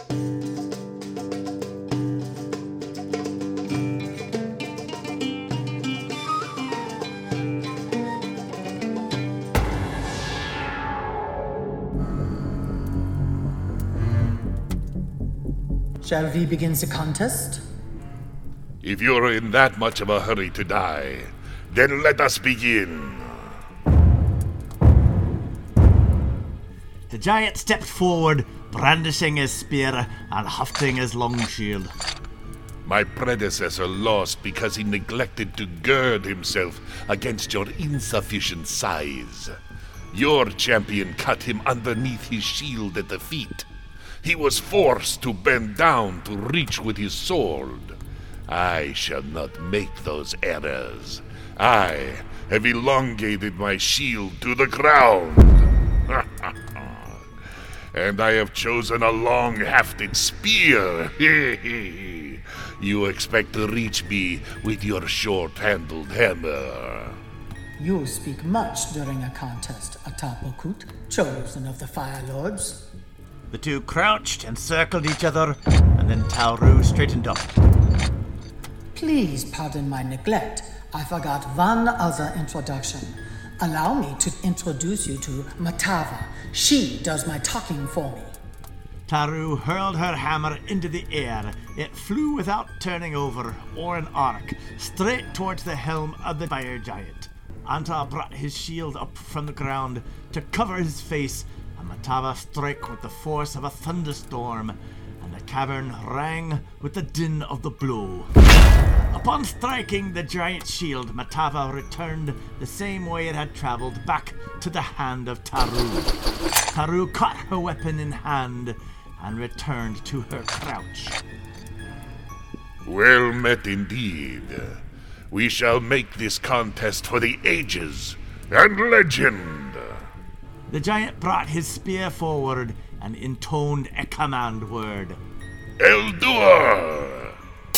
Shall we begin the contest? If you're in that much of a hurry to die, then let us begin. The giant stepped forward, brandishing his spear and hafting his long shield. My predecessor lost because he neglected to gird himself against your insufficient size. Your champion cut him underneath his shield at the feet. He was forced to bend down to reach with his sword. I shall not make those errors. I have elongated my shield to the ground. And I have chosen a long-hafted spear. You expect to reach me with your short-handled hammer. You speak much during a contest, Atapokut, chosen of the Fire Lords. The two crouched and circled each other, and then Tauru straightened up. Please pardon my neglect. I forgot one other introduction. Allow me to introduce you to Matava. She does my talking for me. Taru hurled her hammer into the air. It flew without turning over or an arc, straight towards the helm of the fire giant. Anta brought his shield up from the ground to cover his face, and Matava struck with the force of a thunderstorm, and the cavern rang with the din of the blow. Upon striking the giant's shield, Matava returned the same way it had traveled, back to the hand of Taru. Taru caught her weapon in hand and returned to her crouch. Well met indeed. We shall make this contest for the ages and legend. The giant brought his spear forward and intoned a command word. Eldur!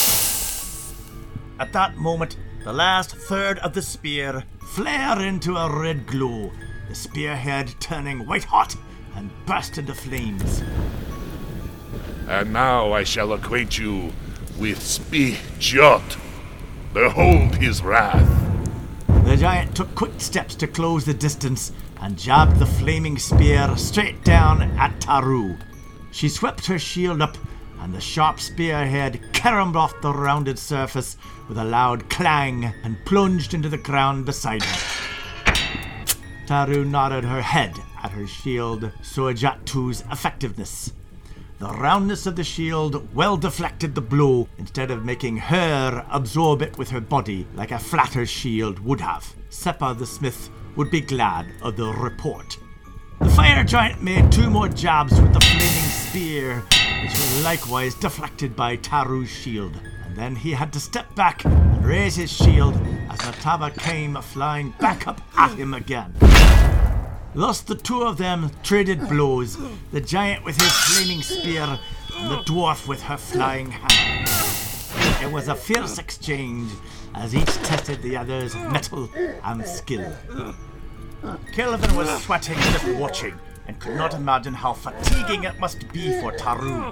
At that moment, the last third of the spear flared into a red glow, the spearhead turning white hot and burst into flames. And now I shall acquaint you with Spijot. Behold his wrath. The giant took quick steps to close the distance and jabbed the flaming spear straight down at Taru. She swept her shield up, and the sharp spearhead caromed off the rounded surface with a loud clang and plunged into the ground beside her. Taru nodded her head at her shield Suajatu's effectiveness. The roundness of the shield well deflected the blow instead of making her absorb it with her body like a flatter shield would have. Seppa the smith would be glad of the report. The fire giant made two more jabs with the flaming spear, which was likewise deflected by Taru's shield. And then he had to step back and raise his shield as Matava came flying back up at him again. Thus the two of them traded blows, the giant with his flaming spear and the dwarf with her flying hammer. It was a fierce exchange as each tested the other's mettle and skill. Kelvin was sweating just watching and could not imagine how fatiguing it must be for Taru.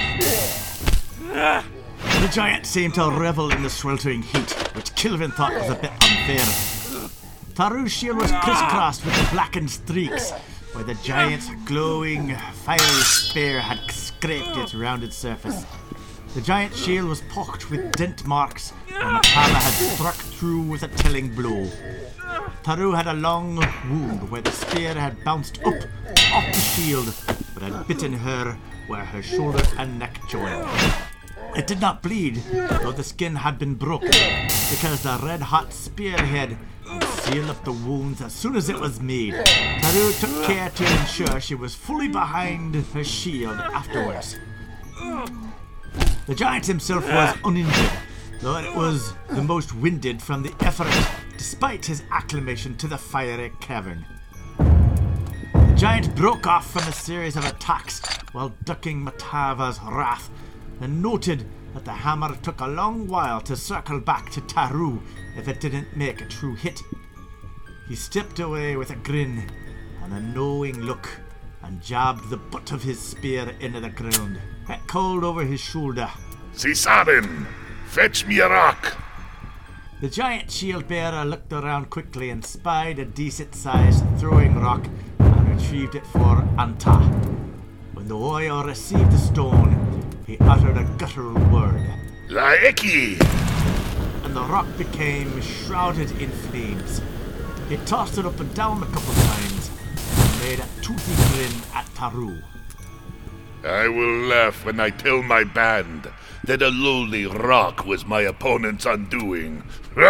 The giant seemed to revel in the sweltering heat, which Kelvin thought was a bit unfair. Taru's shield was crisscrossed with blackened streaks, where the giant's glowing, fiery spear had scraped its rounded surface. The giant's shield was pocked with dent marks, and Matava had struck through with a telling blow. Taru had a long wound where the spear had bounced up off the shield, but had bitten her where her shoulder and neck joined. It did not bleed, though the skin had been broken, because the red-hot spearhead had sealed up the wounds as soon as it was made. Taru took care to ensure she was fully behind her shield afterwards. The giant himself was uninjured, though it was the most winded from the effort, despite his acclamation to the fiery cavern. The giant broke off from a series of attacks while ducking Matava's wrath, and noted that the hammer took a long while to circle back to Taru if it didn't make a true hit. He stepped away with a grin and a knowing look and jabbed the butt of his spear into the ground. It called over his shoulder. Cisarin, fetch me a rock. The giant shield bearer looked around quickly and spied a decent-sized throwing rock and retrieved it for Anta. When the warrior received the stone, he uttered a guttural word. Laeki! And the rock became shrouded in flames. He tossed it up and down a couple times and made a toothy grin at Taru. I will laugh when I tell my band that a lowly rock was my opponent's undoing. He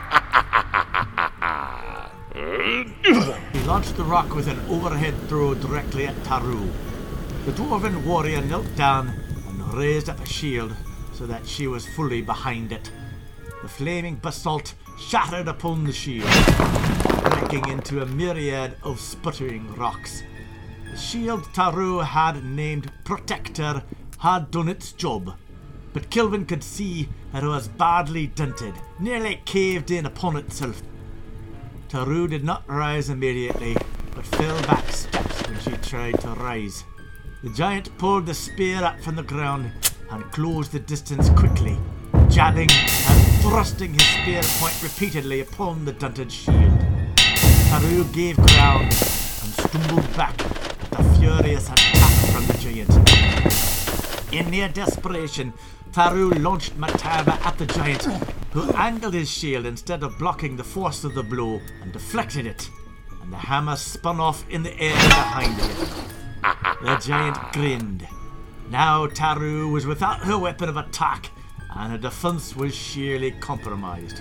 launched the rock with an overhead throw directly at Taru. The dwarven warrior knelt down and raised up a shield so that she was fully behind it. The flaming basalt shattered upon the shield, breaking into a myriad of sputtering rocks. The shield Taru had named Protector had done its job, but Kilvin could see that it was badly dented, nearly caved in upon itself. Taru did not rise immediately, but fell back steps when she tried to rise. The giant pulled the spear up from the ground and closed the distance quickly, jabbing and thrusting his spear point repeatedly upon the dented shield. Taru gave ground and stumbled back at the furious attack from the giant. In near desperation, Taru launched Matava at the giant, who angled his shield instead of blocking the force of the blow and deflected it, and the hammer spun off in the air behind him. The giant grinned. Now Taru was without her weapon of attack, and her defense was sheerly compromised.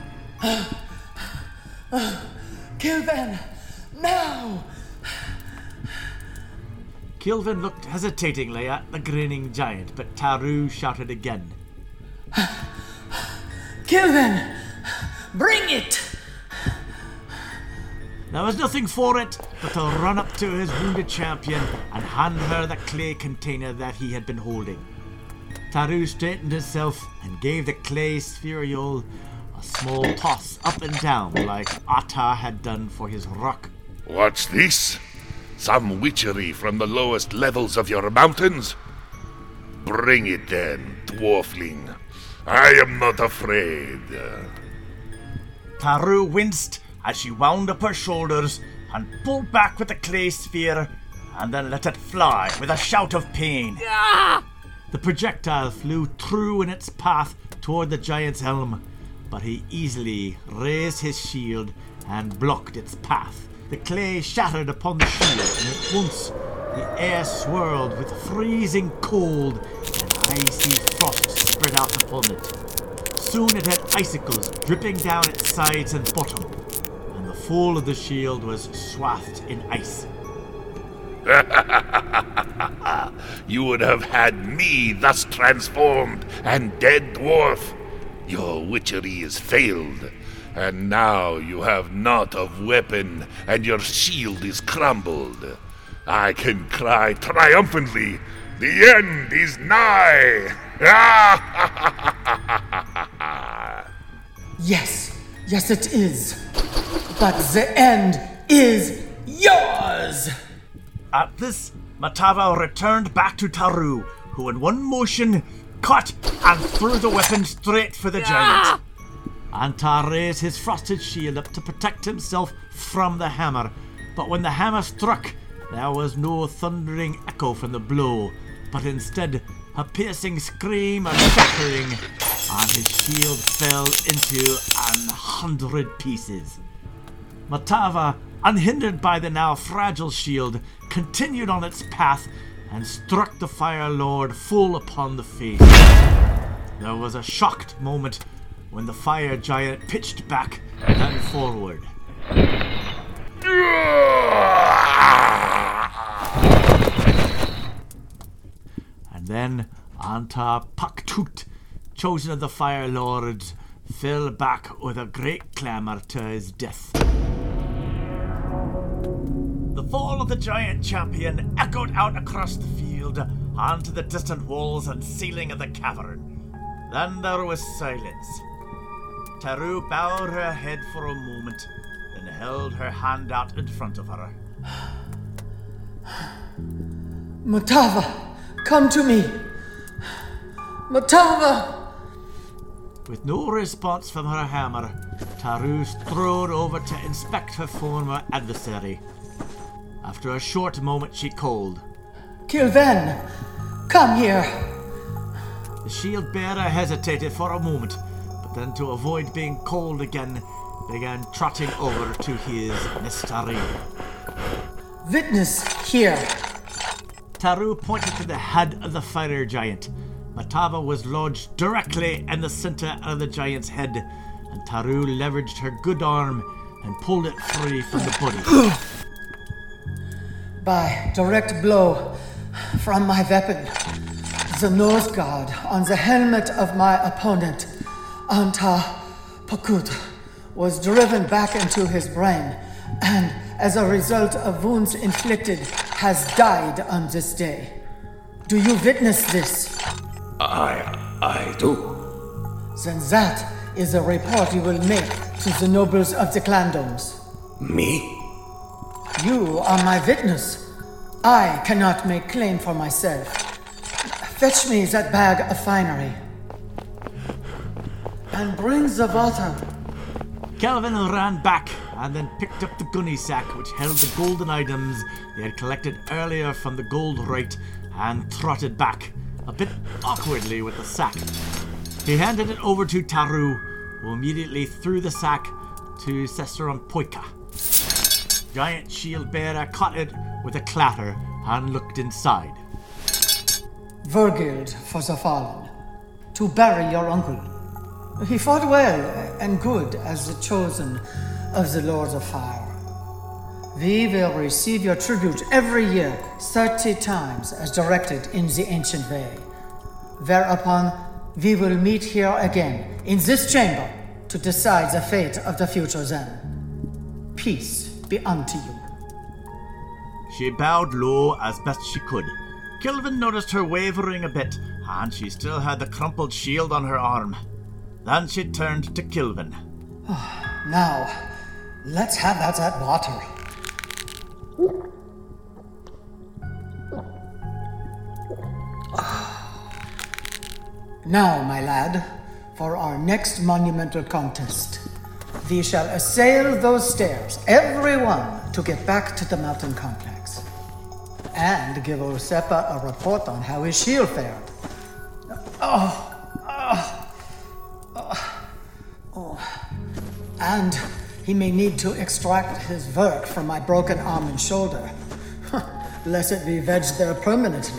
Kilvin, now! Kilvin looked hesitatingly at the grinning giant, but Taru shouted again. Kilvin, bring it! There was nothing for it but to run up to his wounded champion and hand her the clay container that he had been holding. Taru straightened himself and gave the clay sphereole a small toss up and down like Atta had done for his rock. What's this? Some witchery from the lowest levels of your mountains? Bring it then, dwarfling. I am not afraid. Taru winced as she wound up her shoulders and pulled back with the clay sphere and then let it fly with a shout of pain. The projectile flew true in its path toward the giant's helm, but he easily raised his shield and blocked its path. The clay shattered upon the shield, and at once the air swirled with freezing cold and icy frost spread out upon it. Soon it had icicles dripping down its sides and bottom, and the fall of the shield was swathed in ice. You would have had me thus transformed and dead, dwarf. Your witchery is failed, and now you have naught of weapon, and your shield is crumbled. I can cry triumphantly, the end is nigh! Yes it is. But the end is yours! At this, Matava returned back to Taru, who in one motion caught and threw the weapon straight for the giant. Anta raised his frosted shield up to protect himself from the hammer, but when the hammer struck, there was no thundering echo from the blow, but instead a piercing scream and shattering, and his shield fell into 100 pieces. Matava, unhindered by the now fragile shield, continued on its path and struck the Fire Lord full upon the face. There was a shocked moment when the fire giant pitched back and forward. And then Anta Paktut, chosen of the Fire Lords, fell back with a great clamour to his death. The fall of the giant champion echoed out across the field onto the distant walls and ceiling of the cavern. Then there was silence. Taru bowed her head for a moment, then held her hand out in front of her. Matava, come to me. Matava! With no response from her hammer, Taru strode over to inspect her former adversary. After a short moment, she called, Kilven, come here. The shield bearer hesitated for a moment, but then to avoid being called again, began trotting over to his Nestari. Witness here. Taru pointed to the head of the fire giant. Matava was lodged directly in the center of the giant's head, and Taru leveraged her good arm and pulled it free from the body. By direct blow from my weapon, the nose guard on the helmet of my opponent, Anta Pakut, was driven back into his brain, and as a result of wounds inflicted, has died on this day. Do you witness this? I do. Then that is a report you will make to the nobles of the Clandoms. Me? You are my witness. I cannot make claim for myself. Fetch me that bag of finery. And bring the water. Kelvin ran back and then picked up the gunny sack which held the golden items they had collected earlier from the gold rite and trotted back, a bit awkwardly with the sack. He handed it over to Taru, who immediately threw the sack to Cesteron Poika. Giant shield bearer caught it with a clatter and looked inside. Vergild for the fallen, to bury your uncle. He fought well and good as the chosen of the Lords of Fire. We will receive your tribute every year 30 times as directed in the ancient way. Whereupon we will meet here again in this chamber to decide the fate of the future Zen. Peace be unto you. She bowed low as best she could. Kelvin noticed her wavering a bit, and she still had the crumpled shield on her arm. Then she turned to Kelvin. Now, let's have that water. Now, my lad, for our next monumental contest. We shall assail those stairs, everyone, to get back to the mountain complex. And give Osepa a report on how his shield fared. And he may need to extract his work from my broken arm and shoulder, lest it be wedged there permanently.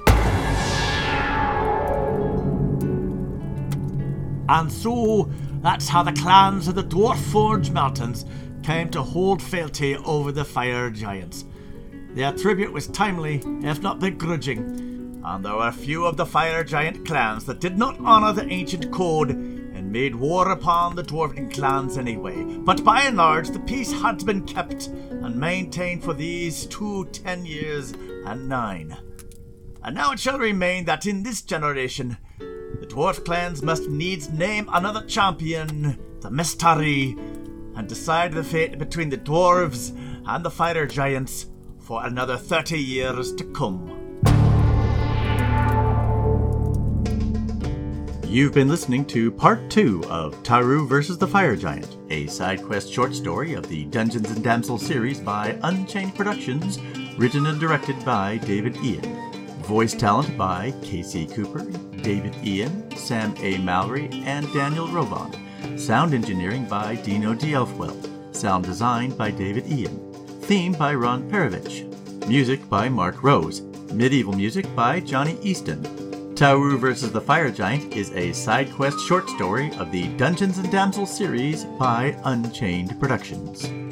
And so, that's how the clans of the Dwarf Forge Mountains came to hold fealty over the fire giants. Their tribute was timely, if not begrudging, and there were few of the fire giant clans that did not honor the ancient code and made war upon the dwarven clans anyway. But by and large, the peace had been kept and maintained for these 10 years and 9. And now it shall remain that in this generation, the dwarf clans must needs name another champion, the Mistari, and decide the fate between the dwarves and the fire giants for another 30 years to come. You've been listening to Part 2 of Taru vs. the Fire Giant, a side quest short story of the Dungeons & Damsels series by Unchained Productions, written and directed by David Ian. Voice talent by Casey Cooper, David Ian, Sam A. Mallory, and Daniel Roban. Sound engineering by Dino D'Elfwell. Sound design by David Ian. Theme by Ron Perovich. Music by Mark Rose. Medieval music by Johnny Easton. Taru vs. the Fire Giant is a side quest short story of the Dungeons & Damsels series by Unchained Productions.